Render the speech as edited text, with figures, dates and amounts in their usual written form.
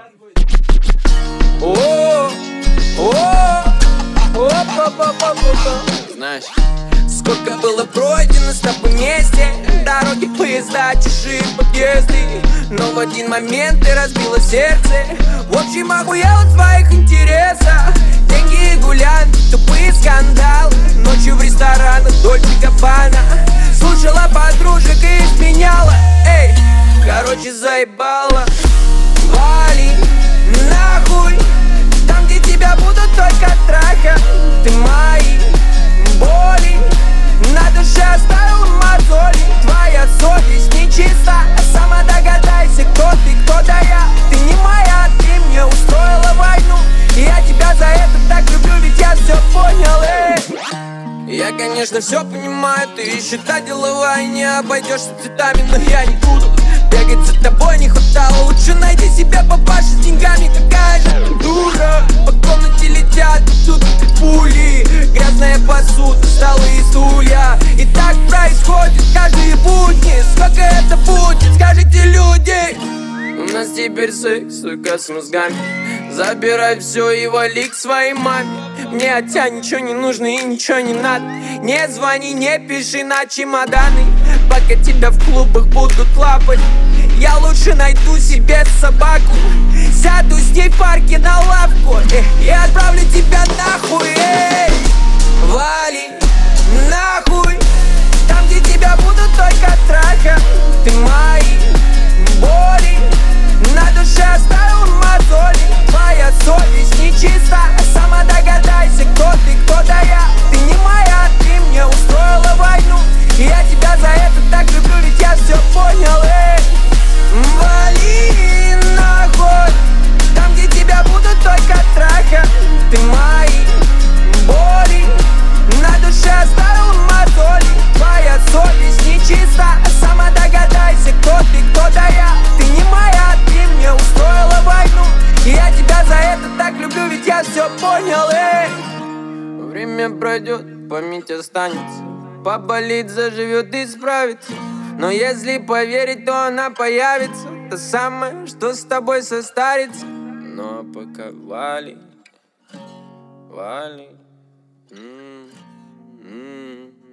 Знаешь, сколько было пройдено с тобой вместе, дороги, поезда, чужие подъезды, но в один момент ты разбила сердце. В общем, охуела в твоих интересах. Деньги и гулянки, тупые скандалы, ночью в ресторанах Дольче Габбана. Слушала подружек и изменяла. Эй, короче, заебала. Вали нахуй, там, где тебя будут только трахать. Ты мои боли на душе оставил мозоли. Твоя совесть нечиста, сама догадайся, кто ты, кто да я. Ты не моя, ты мне устроила войну, и я тебя за это так люблю, ведь я все понял, эй. Я, конечно, все понимаю, ты еще та деловая, не обойдешься цветами, но я не буду бегать за тобой, не хватало. Лучше найди себе папашу с деньгами, какая же ты дура. По комнате летят тут пули, грязная посуда, столы и стулья. И так происходит каждые будни. Сколько это будет, скажите, люди? У нас теперь секс, сука, с мозгами. Забирай все и вали к своей маме. Мне от тебя ничего не нужно и ничего не надо. Не звони, не пиши на чемоданы, пока тебя в клубах будут лапать. Я лучше найду себе собаку, сяду с ней в парке на лавку и отправлю тебя нахуй, эй. Вали нахуй, там, где тебя будут только трахать. Ты мои боли на душе оставил мозоли. Твоя совесть нечиста, сама догадайся, кто ты, кто да я. Ты не моя, ты мне устроила войну, и я тебя за это так люблю, ведь я все понял, эй. Вали нахуй, там, где тебя будут только трахать. Ты мои боли на душе оставил мозоли. Твоя совесть нечиста, сама догадайся, кто ты, кто да я. Ты не моя, ты мне устроила войну, и я тебя за это так люблю, ведь я все понял, эй. Время пройдет, память останется, поболит, заживет и справится. Но если поверить, то она появится, та самая, что с тобой состарится. Ну а пока вали, вали.